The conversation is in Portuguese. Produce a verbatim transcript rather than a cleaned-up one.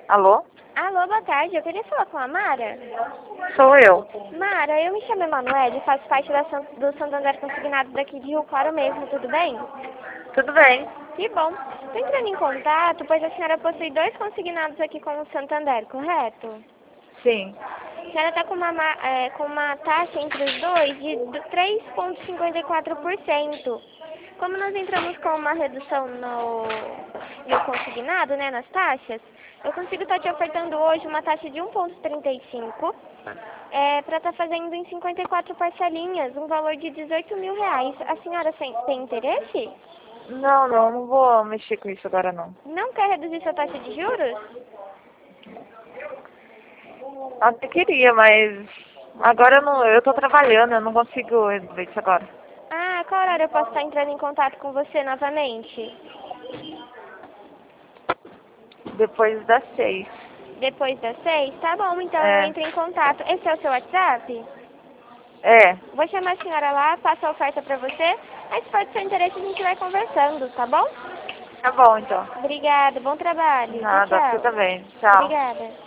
Alô? Alô, boa tarde. Eu queria falar com a Mara. Sou eu. Mara, eu me chamo Emanuele e faço parte da, San- do Santander Consignado daqui de Rio Claro mesmo, tudo bem? Tudo bem? Que bom. Estou entrando em contato, pois a senhora possui dois consignados aqui com o Santander, correto? Sim. A senhora está com, uma ma- é, com uma taxa entre os dois de três vírgula cinquenta e quatro por cento. Como nós entramos com uma redução no, no consignado, né, nas taxas, eu consigo estar te ofertando hoje uma taxa de um vírgula trinta e cinco é, para estar fazendo em cinquenta e quatro parcelinhas, um valor de dezoito mil reais. A senhora tem tem interesse? Não, não, não vou mexer com isso agora não. Não quer reduzir sua taxa de juros? Até queria, mas agora eu não, eu tô trabalhando, eu não consigo resolver isso agora. Ah, qual horário eu posso estar entrando em contato com você novamente? Depois das seis. Depois das seis? Tá bom, então eu É. entro em contato. Esse é o seu WhatsApp? É. Vou chamar a senhora lá, passo a oferta pra você. Aí se for do seu interesse a gente vai conversando, tá bom? Tá bom então. Obrigada, bom trabalho. Tchau, Nada, você tchau. também. Tchau. Obrigada.